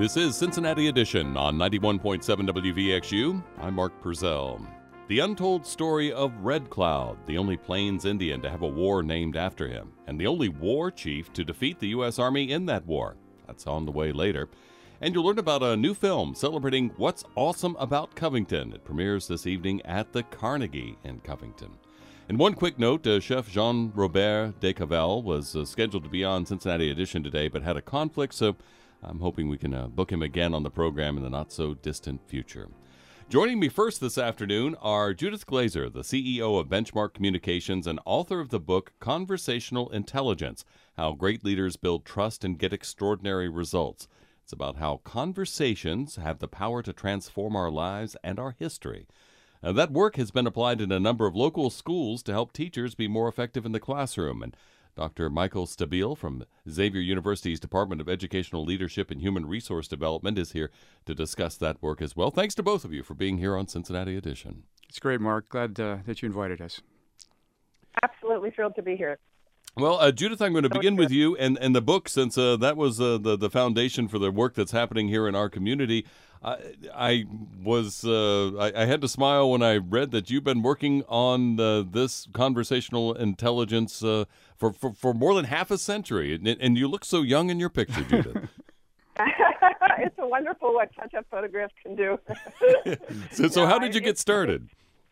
This is Cincinnati Edition on 91.7 WVXU. I'm Mark Purcell. The untold story of Red Cloud, the only Plains Indian to have a war named after him, and the only war chief to defeat the U.S. Army in that war. That's on the way later. And you'll learn about a new film celebrating what's awesome about Covington. It premieres this evening at the Carnegie in Covington. And one quick note, Chef Jean-Robert Descavel was scheduled to be on Cincinnati Edition today, but had a conflict, so I'm hoping we can book him again on the program in the not-so-distant future. Joining me first this afternoon are Judith Glazer, the CEO of Benchmark Communications and author of the book Conversational Intelligence, How Great Leaders Build Trust and Get Extraordinary Results. It's about how conversations have the power to transform our lives and our history. That work has been applied in a number of local schools to help teachers be more effective in the classroom. And Dr. Michael Stabile from Xavier University's Department of Educational Leadership and Human Resource Development is here to discuss that work as well. Thanks to both of you for being here on Cincinnati Edition. It's great, Mark. Glad that you invited us. Absolutely thrilled to be here. Well, Judith, I'm going to begin with you and the book, since that was the foundation for the work that's happening here in our community. I had to smile when I read that you've been working on this conversational intelligence for more than half a century, and you look so young in your picture, Judith. It's wonderful what touch-up photographs can do. So how did you get started?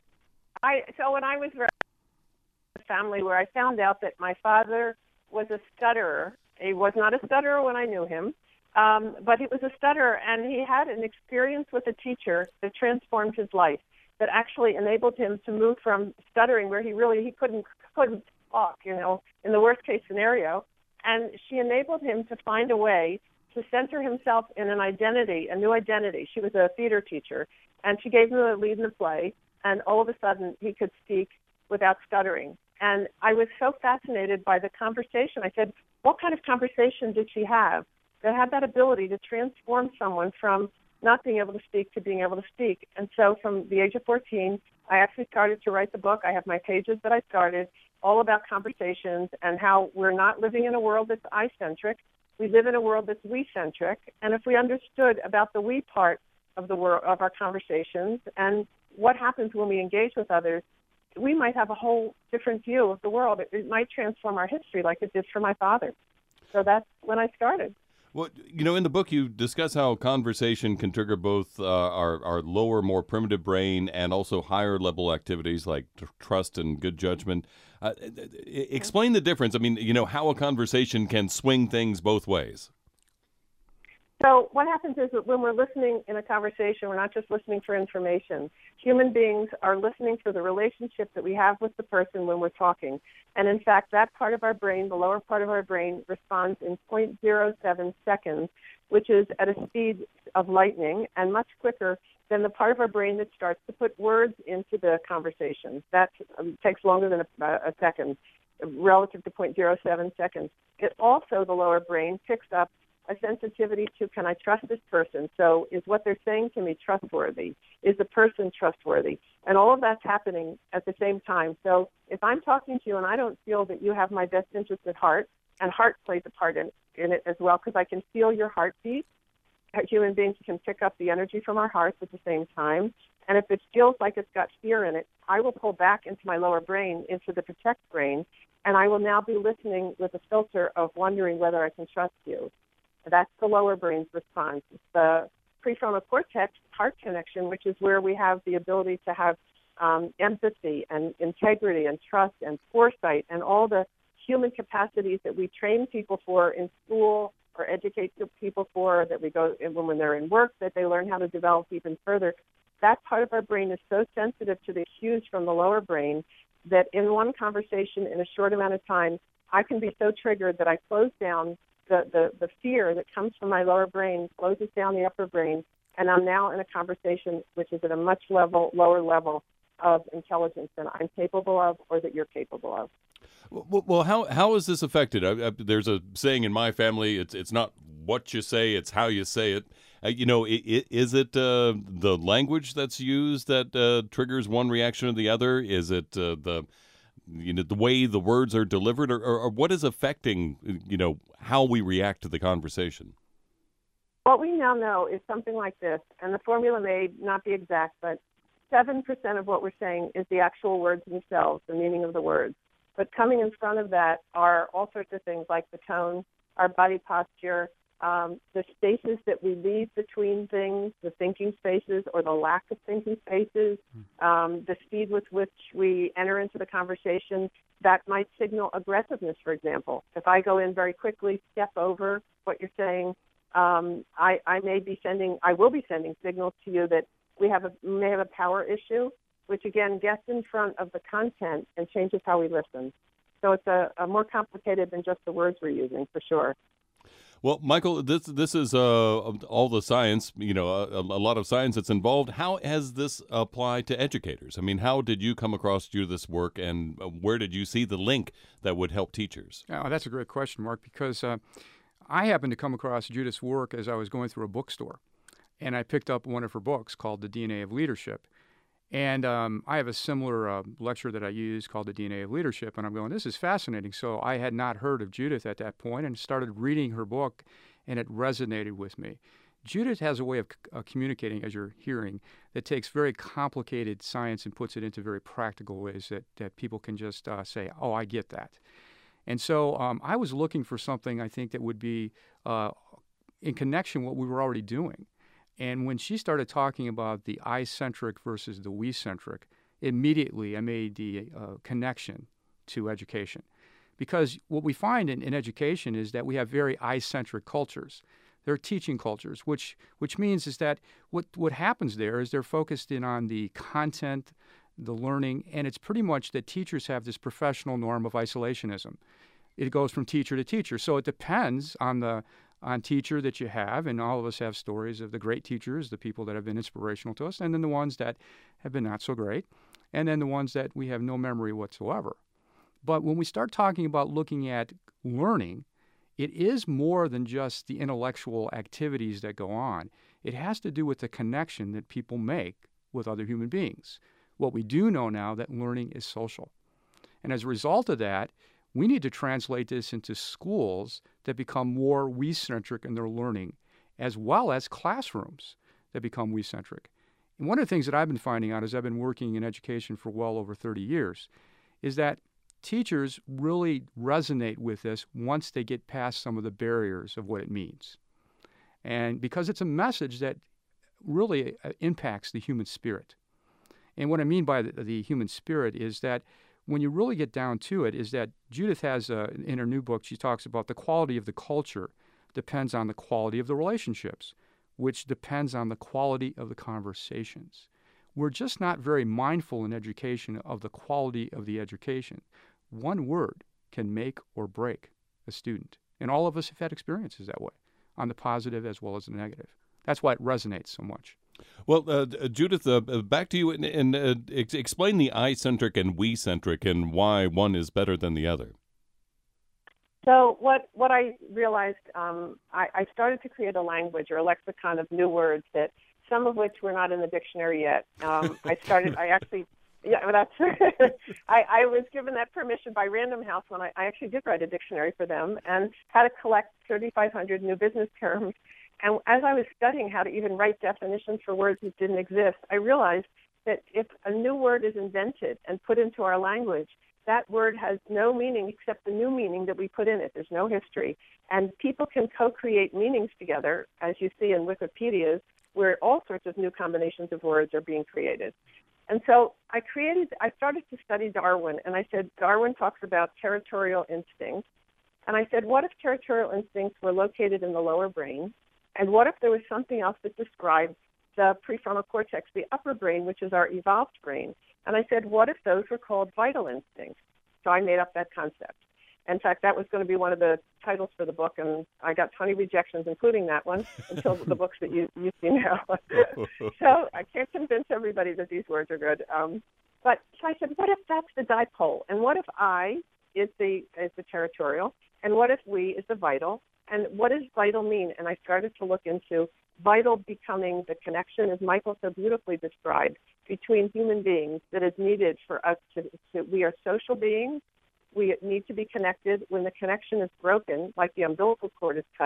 So when I was raised in a family where I found out that my father was a stutterer. He was not a stutterer when I knew him. But he was a stutterer, and he had an experience with a teacher that transformed his life, that actually enabled him to move from stuttering, where he couldn't talk, in the worst case scenario, and she enabled him to find a way to center himself in an identity, a new identity. She was a theater teacher, and she gave him a lead in the play, and all of a sudden he could speak without stuttering. And I was so fascinated by the conversation. I said, what kind of conversation did she have that had that ability to transform someone from not being able to speak to being able to speak? And so from the age of 14, I actually started to write the book. I have my pages that I started, all about conversations and how we're not living in a world that's I-centric. We live in a world that's we-centric. And if we understood about the we part of the world, of our conversations, and what happens when we engage with others, we might have a whole different view of the world. It might transform our history like it did for my father. So that's when I started. Well, in the book you discuss how conversation can trigger both our lower, more primitive brain and also higher level activities like trust and good judgment. Explain the difference. I mean, how a conversation can swing things both ways. So what happens is that when we're listening in a conversation, we're not just listening for information. Human beings are listening for the relationship that we have with the person when we're talking. And in fact, that part of our brain, the lower part of our brain, responds in 0.07 seconds, which is at a speed of lightning and much quicker than the part of our brain that starts to put words into the conversation. That takes longer than a second, relative to 0.07 seconds. It also, the lower brain, picks up a sensitivity to, can I trust this person? So is what they're saying to me trustworthy? Is the person trustworthy? And all of that's happening at the same time. So if I'm talking to you and I don't feel that you have my best interest at heart, and heart plays a part in it as well, because I can feel your heartbeat. Human beings can pick up the energy from our hearts at the same time. And if it feels like it's got fear in it, I will pull back into my lower brain, into the protect brain, and I will now be listening with a filter of wondering whether I can trust you. That's the lower brain's response. It's the prefrontal cortex heart connection, which is where we have the ability to have empathy and integrity and trust and foresight and all the human capacities that we train people for in school or educate people for, that we go when they're in work, that they learn how to develop even further. That part of our brain is so sensitive to the cues from the lower brain that in one conversation in a short amount of time, I can be so triggered that I close down the fear that comes from my lower brain, closes down the upper brain, and I'm now in a conversation which is at a much lower level of intelligence than I'm capable of or that you're capable of. Well, how is this affected? There's a saying in my family, it's not what you say, it's how you say it. Is it the language that's used that triggers one reaction or the other? Is it the way the words are delivered, or what is affecting, how we react to the conversation? What we now know is something like this, and the formula may not be exact, but 7% of what we're saying is the actual words themselves, the meaning of the words. But coming in front of that are all sorts of things like the tone, our body posture, the spaces that we leave between things, the thinking spaces or the lack of thinking spaces, the speed with which we enter into the conversation. That might signal aggressiveness, for example. If I go in very quickly, step over what you're saying, I will be sending signals to you that we may have a power issue, which again gets in front of the content and changes how we listen. So it's a more complicated than just the words we're using, for sure. Well, Michael, this is all the science, a lot of science that's involved. How has this applied to educators? I mean, how did you come across Judith's work, and where did you see the link that would help teachers? Oh, that's a great question, Mark, because I happened to come across Judith's work as I was going through a bookstore, and I picked up one of her books called The DNA of Leadership. And I have a similar lecture that I use called The DNA of Leadership, and I'm going, this is fascinating. So I had not heard of Judith at that point and started reading her book, and it resonated with me. Judith has a way of communicating, as you're hearing, that takes very complicated science and puts it into very practical ways that people can just say, oh, I get that. And so I was looking for something, I think, that would be in connection with what we were already doing. And when she started talking about the I-centric versus the we-centric, immediately I made the connection to education. Because what we find in education is that we have very I-centric cultures. They're teaching cultures, which means is that what happens there is they're focused in on the content, the learning, and it's pretty much that teachers have this professional norm of isolationism. It goes from teacher to teacher. So it depends on teacher that you have, and all of us have stories of the great teachers, the people that have been inspirational to us, and then the ones that have been not so great, and then the ones that we have no memory whatsoever. But when we start talking about looking at learning, it is more than just the intellectual activities that go on. It has to do with the connection that people make with other human beings. What we do know now that learning is social. And as a result of that, we need to translate this into schools that become more we-centric in their learning, as well as classrooms that become we-centric. And one of the things that I've been finding out as I've been working in education for well over 30 years is that teachers really resonate with this once they get past some of the barriers of what it means. And because it's a message that really impacts the human spirit. And what I mean by the human spirit is that when you really get down to it, is that Judith has, in her new book, she talks about the quality of the culture depends on the quality of the relationships, which depends on the quality of the conversations. We're just not very mindful in education of the quality of the education. One word can make or break a student. And all of us have had experiences that way, on the positive as well as the negative. That's why it resonates so much. Well, Judith, back to you and explain the I-centric and we-centric and why one is better than the other. So what I realized, I started to create a language or a lexicon of new words that some of which were not in the dictionary yet. I was given that permission by Random House when I actually did write a dictionary for them and had to collect 3,500 new business terms. And as I was studying how to even write definitions for words that didn't exist, I realized that if a new word is invented and put into our language, that word has no meaning except the new meaning that we put in it. There's no history. And people can co-create meanings together, as you see in Wikipedias, where all sorts of new combinations of words are being created. And so I started to study Darwin, and I said, Darwin talks about territorial instincts. And I said, what if territorial instincts were located in the lower brain? And what if there was something else that described the prefrontal cortex, the upper brain, which is our evolved brain? And I said, what if those were called vital instincts? So I made up that concept. In fact, that was going to be one of the titles for the book, and I got 20 rejections, including that one, until the books that you see now. So I can't convince everybody that these words are good. But so I said, what if that's the dipole? And what if I is the territorial? And what if we is the vital? And what does vital mean? And I started to look into vital becoming the connection, as Michael so beautifully described, between human beings that is needed for us to we are social beings. We need to be connected. When the connection is broken, like the umbilical cord is cut,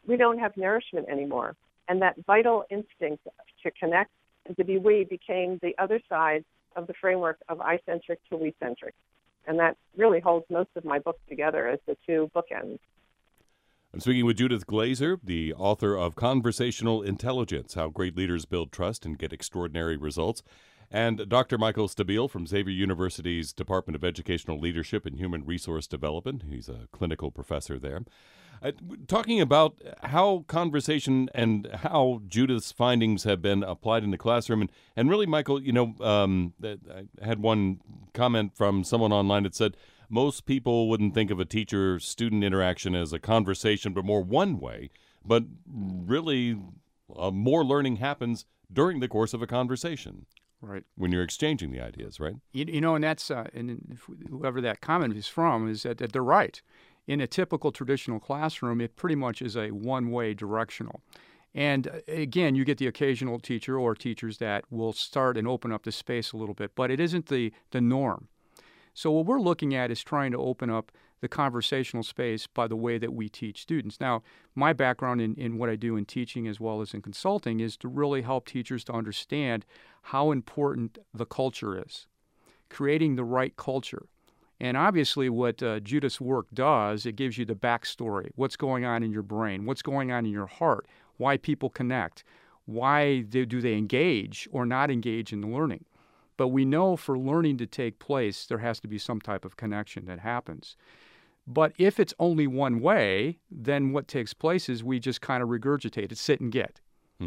we don't have nourishment anymore. And that vital instinct to connect and to be we became the other side of the framework of I-centric to we-centric. And that really holds most of my book together as the two bookends. I'm speaking with Judith Glaser, the author of Conversational Intelligence, How Great Leaders Build Trust and Get Extraordinary Results, and Dr. Michael Stabile from Xavier University's Department of Educational Leadership and Human Resource Development. He's a clinical professor there. Talking about how conversation and how Judith's findings have been applied in the classroom. And really, Michael, I had one comment from someone online that said, most people wouldn't think of a teacher-student interaction as a conversation, but more one way. But really, more learning happens during the course of a conversation. Right. When you're exchanging the ideas, right? And that's, and whoever that comment is from, is that they're right. In a typical traditional classroom, it pretty much is a one-way directional. And again, you get the occasional teacher or teachers that will start and open up the space a little bit, but it isn't the norm. So what we're looking at is trying to open up the conversational space by the way that we teach students. Now, my background in what I do in teaching as well as in consulting is to really help teachers to understand how important the culture is, creating the right culture. And obviously what Judith's work does, it gives you the backstory, what's going on in your brain, what's going on in your heart, why people connect, why do they engage or not engage in the learning. But we know for learning to take place, there has to be some type of connection that happens. But if it's only one way, then what takes place is we just kind of regurgitate it, sit and get,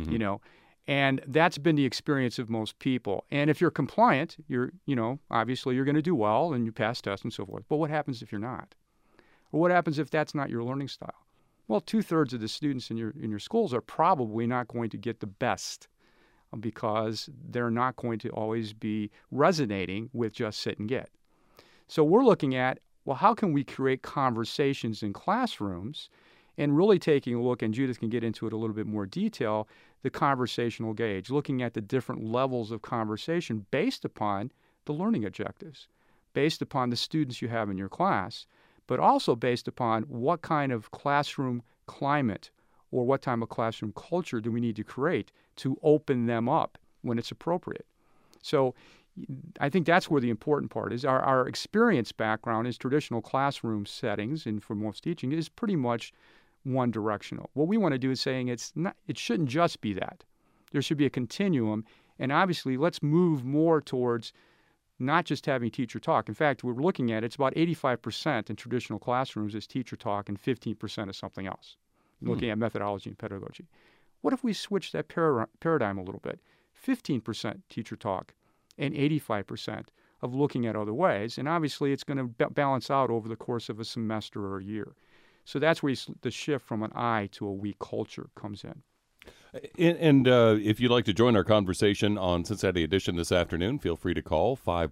And that's been the experience of most people. And if you're compliant, obviously you're going to do well and you pass tests and so forth. But what happens if you're not? Or what happens if that's not your learning style? Well, 2/3 of the students in your schools are probably not going to get the best because they're not going to always be resonating with just sit and get. So we're looking at, well, how can we create conversations in classrooms and really taking a look, and Judith can get into it a little bit more detail, the conversational gauge, looking at the different levels of conversation based upon the learning objectives, based upon the students you have in your class, but also based upon what kind of classroom climate or what type of classroom culture do we need to create to open them up when it's appropriate. So I think that's where the important part is. Our experience background is traditional classroom settings, and for most teaching, is pretty much one directional. What we want to do is saying it shouldn't just be that. There should be a continuum, and obviously let's move more towards not just having teacher talk. In fact, we're looking at it's about 85% in traditional classrooms is teacher talk and 15% is something else. Looking at methodology and pedagogy. What if we switch that paradigm a little bit? 15% teacher talk and 85% of looking at other ways. And obviously, it's going to balance out over the course of a semester or a year. So that's where the shift from an I to a we culture comes in. And if you'd like to join our conversation on Cincinnati Edition this afternoon, feel free to call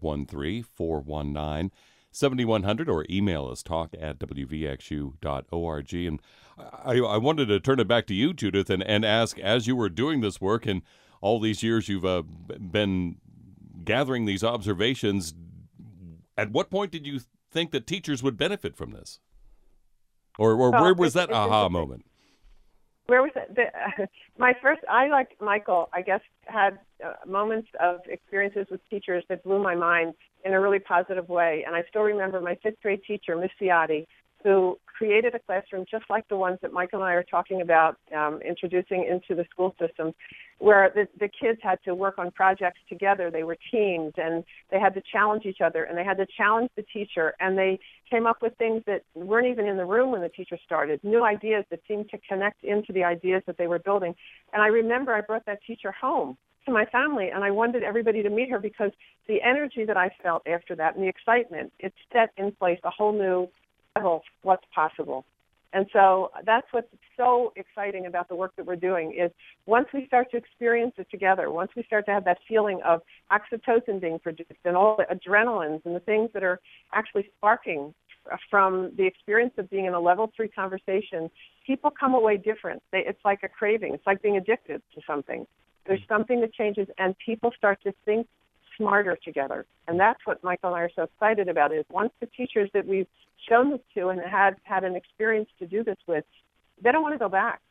513-419-7100 or email us talk@wvxu.org. And I wanted to turn it back to you, Judith, and ask, as you were doing this work and all these years you've been gathering these observations, at what point did you think that teachers would benefit from this? Or where was that aha moment? Where was it? I, like Michael, I guess, had moments of experiences with teachers that blew my mind in a really positive way. And I still remember my 5th grade teacher, Miss Ciotti, who created a classroom just like the ones that Michael and I are talking about, introducing into the school system, where the kids had to work on projects together. They were teams, and they had to challenge each other, and they had to challenge the teacher, and they came up with things that weren't even in the room when the teacher started, new ideas that seemed to connect into the ideas that they were building. And I remember I brought that teacher home to my family, and I wanted everybody to meet her because the energy that I felt after that and the excitement, it set in place a whole new level of what's possible. And so that's what's so exciting about the work that we're doing is once we start to experience it together, once we start to have that feeling of oxytocin being produced and all the adrenalines and the things that are actually sparking from the experience of being in a level 3 conversation, people come away different. It's like a craving. It's like being addicted to something. There's something that changes, and people start to think smarter together. And that's what Michael and I are so excited about is once the teachers that we've shown this to and had an experience to do this with, they don't want to go back.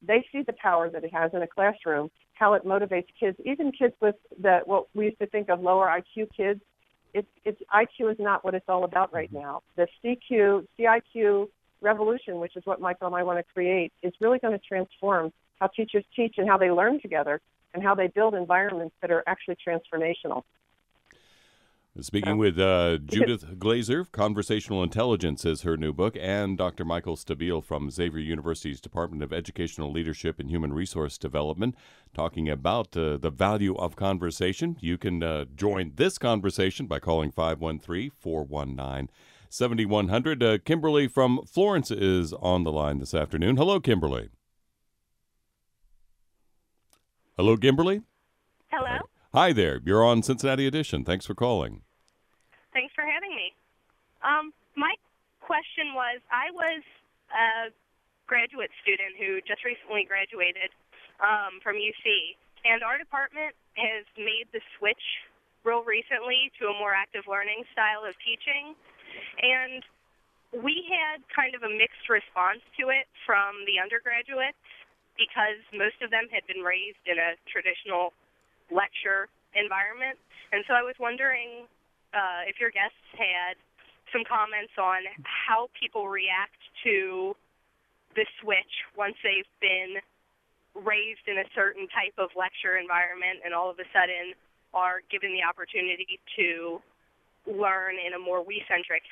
they see the power that it has in a classroom, how it motivates kids, even kids with what we used to think of lower IQ kids. It's IQ is not what it's all about right now. The CIQ revolution, which is what Michael and I want to create, is really going to transform how teachers teach and how they learn together and how they build environments that are actually transformational. Speaking with Judith Glazer, Conversational Intelligence is her new book, and Dr. Michael Stabile from Xavier University's Department of Educational Leadership and Human Resource Development, talking about the value of conversation. You can join this conversation by calling 513-419-7100. Kimberly from Florence is on the line this afternoon. Hello, Kimberly. Hello, Kimberly. Hello. Hi there. You're on Cincinnati Edition. Thanks for calling. Thanks for having me. My question was, I was a graduate student who just recently graduated from UC, and our department has made the switch real recently to a more active learning style of teaching, and we had kind of a mixed response to it from the undergraduates because most of them had been raised in a traditional lecture environment. And so I was wondering if your guests had some comments on how people react to the switch once they've been raised in a certain type of lecture environment and all of a sudden are given the opportunity to learn in a more we-centric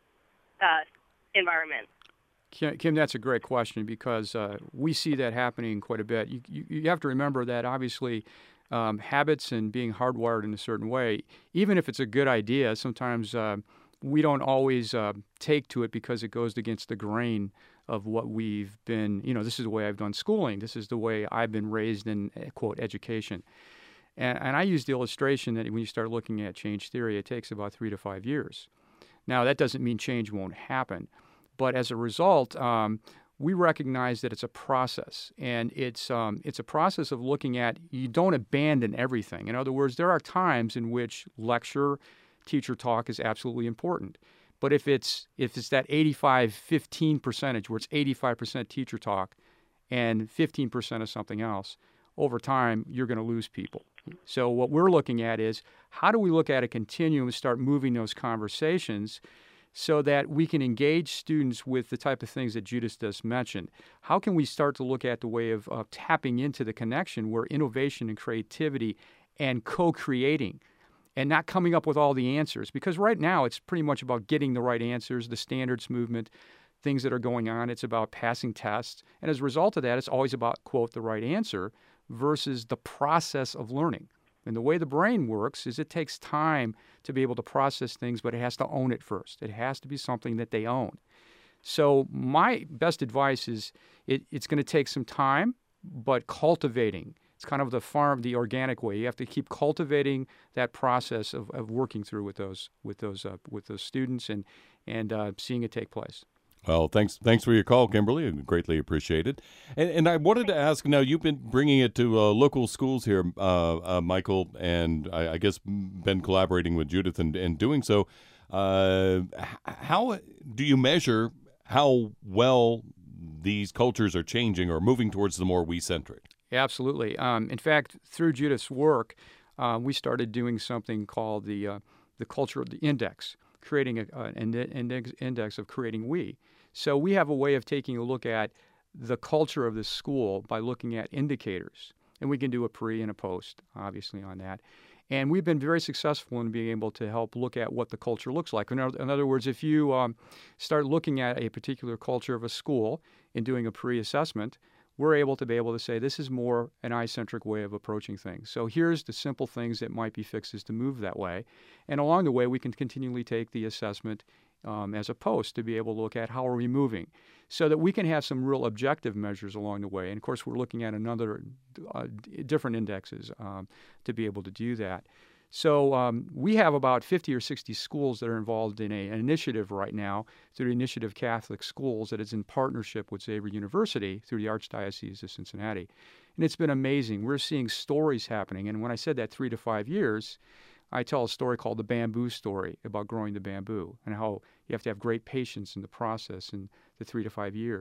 environment. Kim, that's a great question because we see that happening quite a bit. You have to remember that obviously habits and being hardwired in a certain way, even if it's a good idea, sometimes we don't always take to it because it goes against the grain of what we've been, this is the way I've done schooling. This is the way I've been raised in, quote, education. And I use the illustration that when you start looking at change theory, it takes about 3 to 5 years. Now, that doesn't mean change won't happen. But as a result, we recognize that it's a process, and it's a process of looking at, you don't abandon everything. In other words, there are times in which lecture, teacher talk is absolutely important. But if it's that 85-15 percentage where it's 85% teacher talk and 15% of something else, over time, you're going to lose people. So what we're looking at is, how do we look at a continuum and start moving those conversations so that we can engage students with the type of things that Judith just mentioned? How can we start to look at the way of tapping into the connection where innovation and creativity and co-creating and not coming up with all the answers? Because right now it's pretty much about getting the right answers, the standards movement, things that are going on. It's about passing tests. And as a result of that, it's always about, quote, the right answer versus the process of learning. And the way the brain works is it takes time to be able to process things, but it has to own it first. It has to be something that they own. So my best advice is it's going to take some time, but cultivating. It's kind of the organic way. You have to keep cultivating that process of working through with those students and seeing it take place. Well, thanks for your call, Kimberly. Greatly appreciated. And I wanted to ask, now you've been bringing it to local schools here, Michael, and I guess been collaborating with Judith and doing so. How do you measure how well these cultures are changing or moving towards the more we-centric? Absolutely. In fact, through Judith's work, we started doing something called the culture of the index, creating an index of creating we. So we have a way of taking a look at the culture of the school by looking at indicators. And we can do a pre and a post, obviously, on that. And we've been very successful in being able to help look at what the culture looks like. In other words, if you start looking at a particular culture of a school and doing a pre-assessment, we're able to say this is more an I-centric way of approaching things. So here's the simple things that might be fixes to move that way. And along the way, we can continually take the assessment as a post to be able to look at how are we moving so that we can have some real objective measures along the way. And of course, we're looking at another different indexes to be able to do that. So we have about 50 or 60 schools that are involved in an initiative right now through the Initiative Catholic Schools that is in partnership with Xavier University through the Archdiocese of Cincinnati. And it's been amazing. We're seeing stories happening. And when I said that 3 to 5 years, I tell a story called the bamboo story about growing the bamboo and how you have to have great patience in the process in the 3 to 5 years.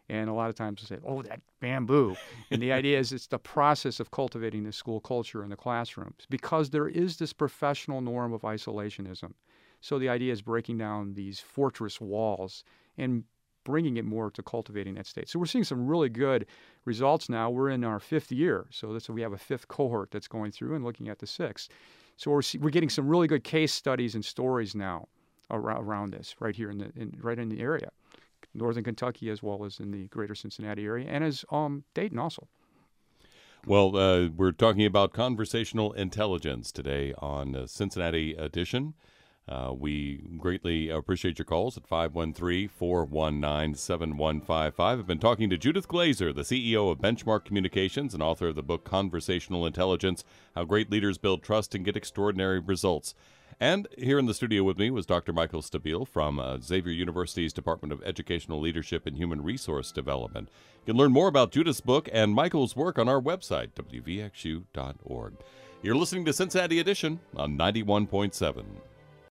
And a lot of times they say, oh, that bamboo. And the idea is it's the process of cultivating the school culture in the classrooms because there is this professional norm of isolationism. So the idea is breaking down these fortress walls and bringing it more to cultivating that state. So we're seeing some really good results now. We're in our 5th year. So we have a 5th cohort that's going through and looking at the 6th. So we're getting some really good case studies and stories now around this right here right in the area. Northern Kentucky as well as in the greater Cincinnati area, and as Dayton also. Well, we're talking about conversational intelligence today on Cincinnati Edition. We greatly appreciate your calls at 513-419-7155. I've been talking to Judith Glazer, the CEO of Benchmark Communications and author of the book Conversational Intelligence, How Great Leaders Build Trust and Get Extraordinary Results. And here in the studio with me was Dr. Michael Stabile from Xavier University's Department of Educational Leadership and Human Resource Development. You can learn more about Judith's book and Michael's work on our website, wvxu.org. You're listening to Cincinnati Edition on 91.7.